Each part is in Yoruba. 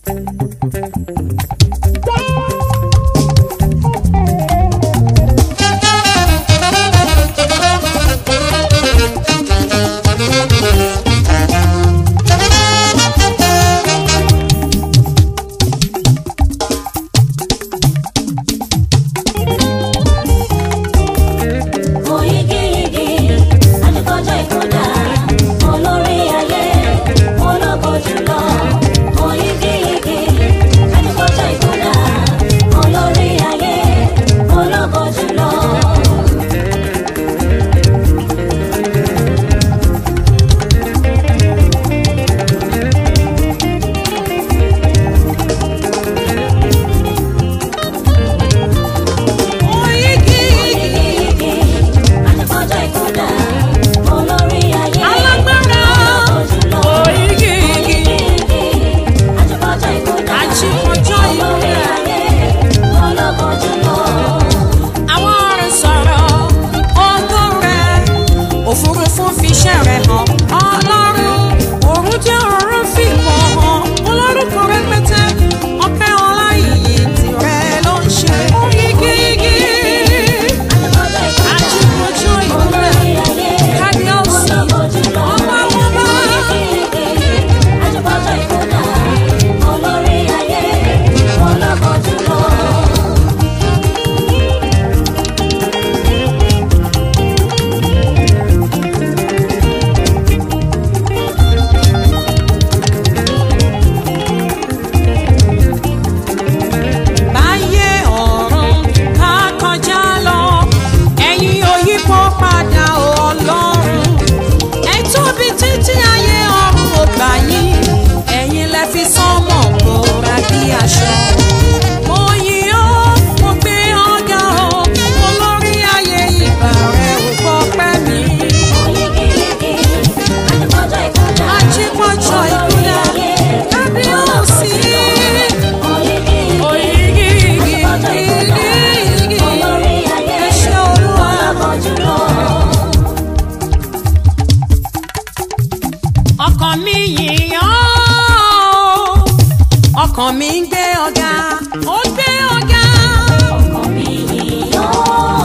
ọkàn mi ń gbé ọ̀gá ó gbé ọ̀gá. ọkàn mi yìn ọ́.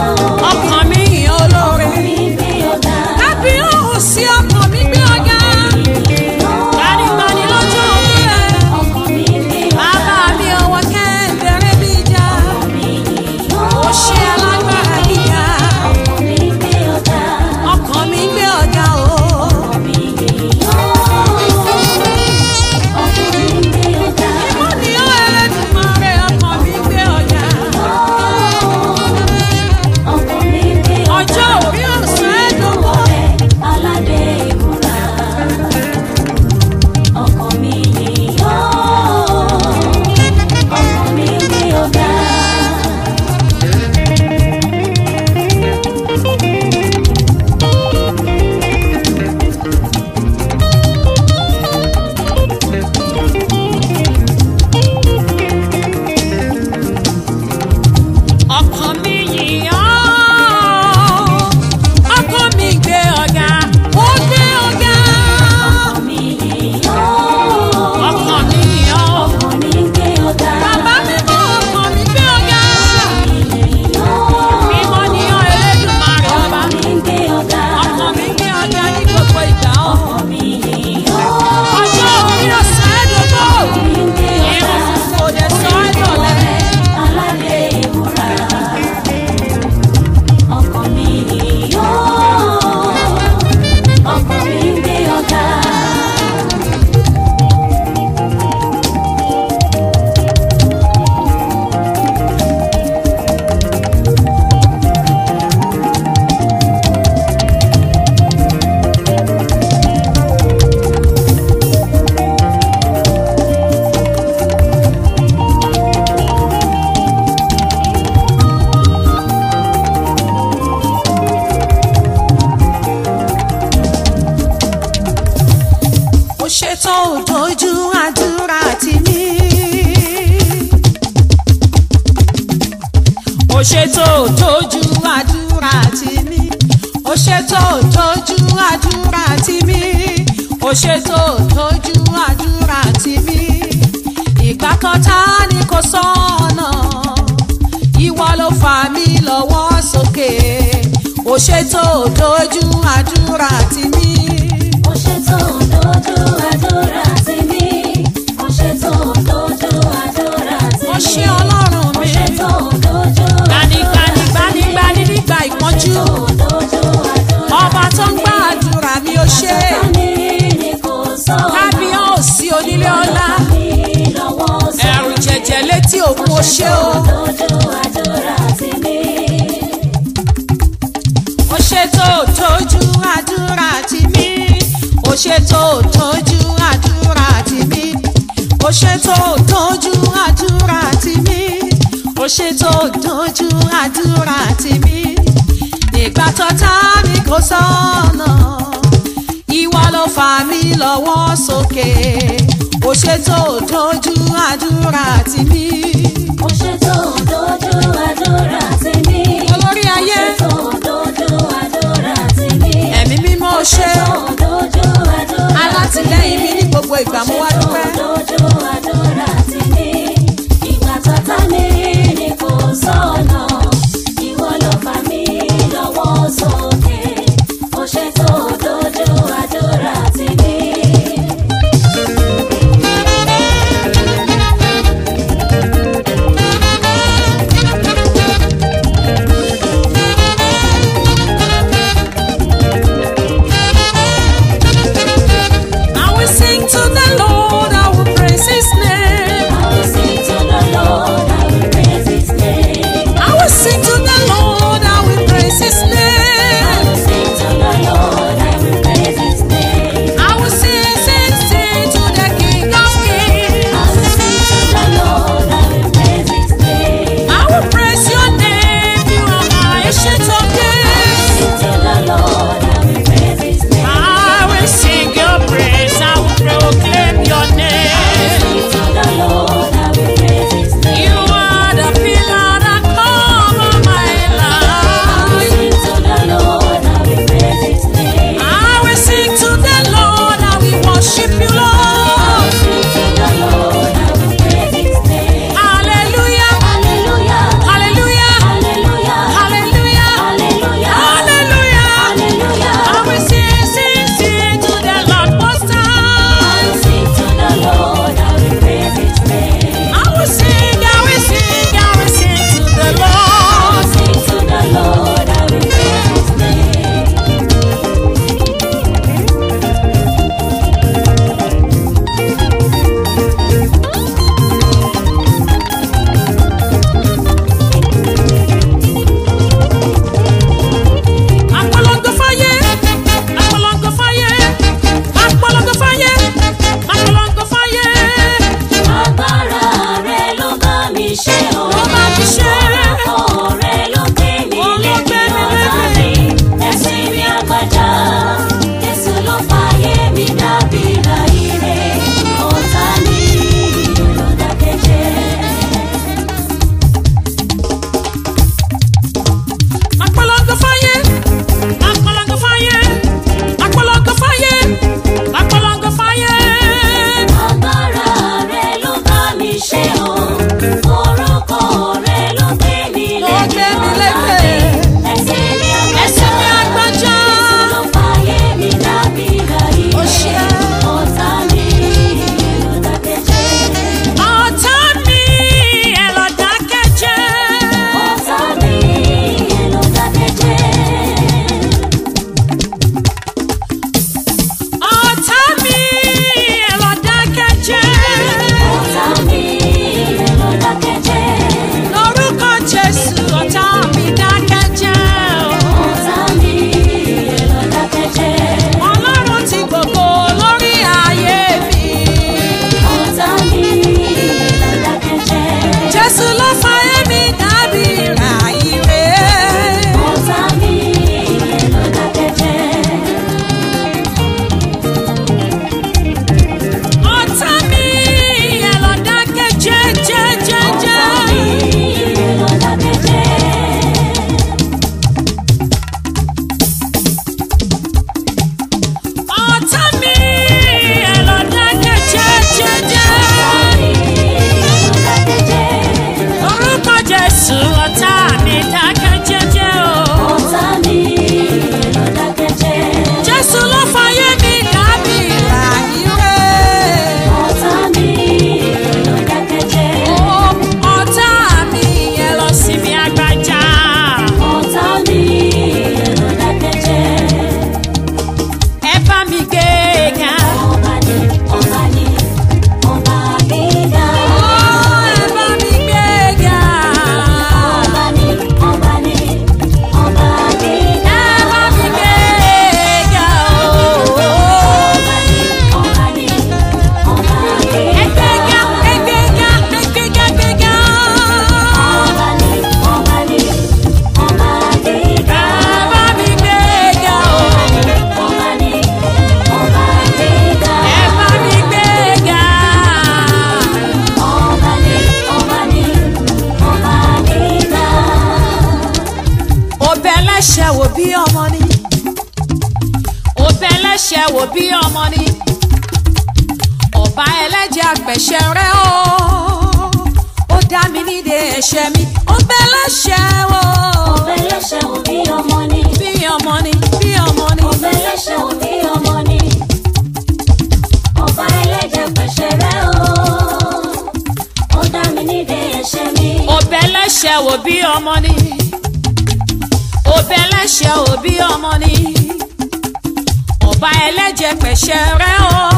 ọkàn mi yìn olóore. ọkàn mi gbé ọ̀gá. lábí òun sí ọkàn mi gbé ọ̀gá. gbanigbani lọ́jọ́ òkú rẹ̀. ọkàn mi gbé ọ̀gá. bàbá mi ọwọ́ kẹ́ńbẹ̀rẹ̀ bí ìjà. ọkàn mi yìn ọ́. ó ṣe alágbára gíga. ọkàn mi gbé ọ̀gá. ọkàn mi gbé ọ̀gá o. ọkàn mi yìn ọ́. ọkàn mi gbé ọ̀gá. ìmọ̀ ni ó Ẹlẹ́dùmarè ọkàn mi gbé ọ̀gá. ọkàn mi gbé ọ̀gá. ọjọ́ orí ọ̀sán ẹ̀dùnmọ́. aládé ìmúra. ọkàn mi yìn ọ́. ọkàn mi gbé ọ̀gá. ọkàn mi yìn ọ́. ọkàn mi gbé ọ̀gá ó gbé ọ̀gá. ọkàn mi yìn ọ́. ọkàn mi yìn ọ́. ọkàn mi gbé ọ̀gá. bàbá mi mọ ọkàn mi gbé ọ̀gá. yìn ọ́. mímọ́ ni ọ́ Ẹlẹ́dùmarè ọba. ọkàn mi gbé ọ̀gá. ọkàn mi gbé ọ̀gá ní gbogbo ìgbà ọ́. ọkàn mi yìn ọ́. ọjọ́ orí ọ̀sán ẹ̀dùnmọ́. ọkàn mi gbé ọ̀gá. irun kò dé sọ ẹ̀dọ̀lẹ́. aládé ìmúra. ọkàn mi yìn ọ́. ọkàn mi gbé ọ̀gá. ó ṣètò òjòjú àdúrà tì mí. ó ṣètò òjòjú àdúrà tì mí. ó ṣètò òjòjú àdúrà tì mí. ó ṣètò òjòjú àdúrà tì mí. tọ́ta ni kò sọ́nà ìwọ ló fà mí lọ́wọ́ sókè ó ṣètò dojú àdúrà tì mí. Ó ṣètò dojú àdúrà tì mí. Ó ṣètò dojú àdúrà tì mí. ó ṣe ọlọ́run Ó mi ṣètò dojú gbanigbani nígbà ìpọ́njú ọba tó ń gbà àdúrà mi ó ṣe kábíyèsí onílé ọlá ẹ̀rù jẹ̀jẹ̀ létí òkun ó ṣe o. ó ṣètò tójú àdúrà tì mí ó ṣètò tójú àdúrà tì mí ó ṣètò tójú àdúrà tì mí ó ṣètò tójú àdúrà tì mí nígbà tọ́ta mi kò sọ́nà ìwọ ló fà mí lọ́wọ́ sókè ó ṣètò tójú àdúrà tì mí. Ó ṣètò dojú àdúrà tì mí. olórí ayé Ó ṣètò dojú àdúrà tì mí. ẹ̀mí mímọ́ Ó ṣe ṣètò dojú àdúrà tì mí. alátìlẹ́yìn mi ní gbogbo ìgbà mo wá dúpẹ́. Ó ṣètò dojú àdúrà tì mí. Ìgbà tọ́ta mi ni kò sọ́nà, ìwọ ló fà mí lọ́wọ́ sókè. Ó ṣètò dojú àdúrà tì mí. ẹlẹ́ṣẹ̀ wò bí ọmọ ni ọba ẹlẹ́jẹ̀ apẹ̀ṣẹ̀ rẹ̀ ó dá mi nídè ẹ̀ṣẹ̀ mi ọba ẹlẹ́ṣẹ̀ wò. ọba ẹlẹ́ṣẹ̀ wò bí ọmọ ni. bí ọmọ ni bí ọmọ ni. ọba ẹlẹ́ṣẹ̀ wò bí ọmọ ni. ọba ẹlẹ́jẹ̀ apẹ̀ṣẹ̀ rẹ̀ ó dá mi nídè ẹ̀ṣẹ̀ mi. ọba ẹlẹ́ṣẹ̀ wò bí ọmọ ni ọba ẹlẹ́ṣẹ̀ wò bí ọmọ ni ọba ẹlẹ́jẹ̀ pẹ̀ṣẹ̀ rẹ̀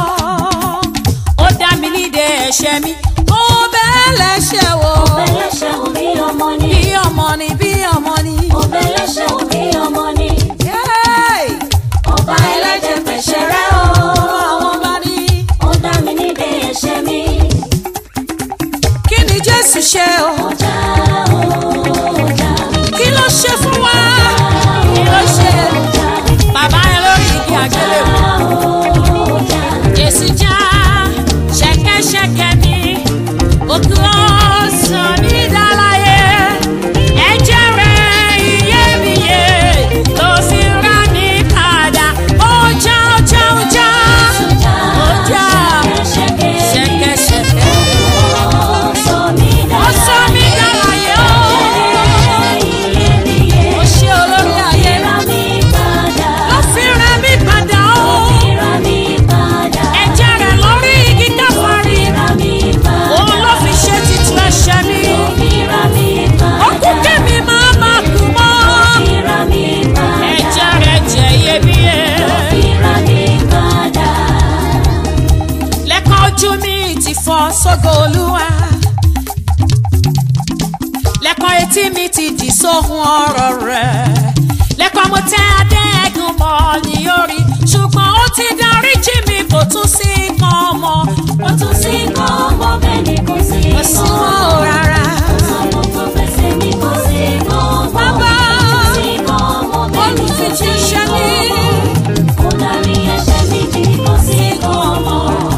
ó dá mi nídè ẹ̀ṣẹ̀ mi ọba ẹlẹ́ṣẹ̀ wò. ọba ẹlẹ́ṣẹ̀ wò bí ọmọ ni. bí ọmọ ni bí ọmọ ni. ọba ẹlẹ́ṣẹ̀ wò bí ọmọ ni. ọba ẹlẹ́jẹ̀ pẹ̀ṣẹ̀ rẹ̀ ó dá mi nídè ẹ̀ṣẹ̀ mi. kí ni Jésù ṣe o. ọjà kí ló ṣe fún wa. kí ló ṣe. bàbá ẹ lórí igi àgbélébùú. Jésù já ṣẹ̀kẹ̀ṣẹ̀kẹ̀ mi òkú ọ̀sán mi dáláyé ẹ̀jẹ̀ rẹ̀ iyebíye ló fi rà mí padà ó já ṣẹ̀kẹ̀ṣẹ̀kẹ̀ ọ̀sán mi dáláyé ó ṣe olórí ayé ló fi rà mí padà ó ẹ̀jẹ̀ rẹ̀ lórí igi Káfárì òun ló fi ṣe títú ẹ̀ṣẹ̀ mi ó kú kémi máa kú mọ́ ẹ̀jẹ̀ rẹ̀ jẹ́ iyebíye lẹ́kọ̀ọ́ ojú mi ti fọ́ sógo Olúwa lẹ́kọ̀ọ́ etí mi ti dì sóhun ọ̀rọ̀ rẹ̀ lẹ́kọ̀ọ́ mo tẹ́ adé ẹ̀gún mọ́ ní orí ṣùgbọ́n ó ti dáríjì mi kò tún sí kan mọ́ Ó tún sí kọ́ ọmọ bẹ́ẹ̀ ni kò sí kò sí mọ́ o rárá. ọmọ tó fẹsẹ̀ mi kò sí kọ́ ọmọ. Bàbá Ó tún sí kọ́ ọmọ bẹ́ẹ̀ ni kò sí olùfijíṣẹ́ kọ́ mi. ọmọ. Ó dárí ẹ̀ṣẹ̀ mi jì kò sí kọ́ ọmọ.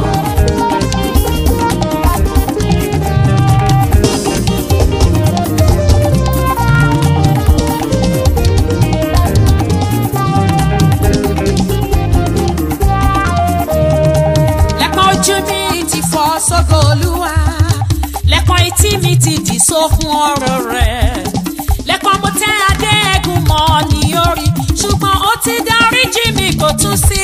lẹ́kọ̀ọ́ ojú mi ti fọ́ sógo Olúwa lẹ́kọ̀ọ́ etí mi ti dì sóhun ọ̀rọ̀ rẹ̀ lẹ́kọ̀ọ́ mo tẹ́ adé ẹ̀gún mọ́ ní orí ṣùgbọ́n ó ti dáríjì mi kò tún sí